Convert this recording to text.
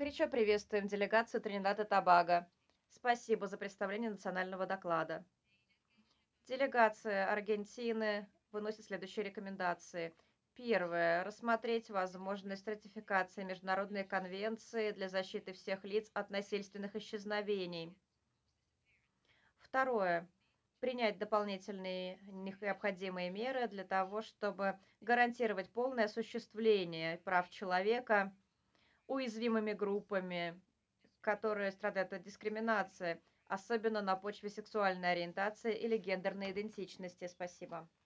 Горячо приветствуем делегацию Тринидад и Тобаго. Спасибо за представление национального доклада. Делегация Аргентины выносит следующие рекомендации. Первое. Рассмотреть возможность ратификации Международной конвенции для защиты всех лиц от насильственных исчезновений. Второе. Принять дополнительные необходимые меры для того, чтобы гарантировать полное осуществление прав человека уязвимыми группами, которые страдают от дискриминации, особенно на почве сексуальной ориентации или гендерной идентичности. Спасибо.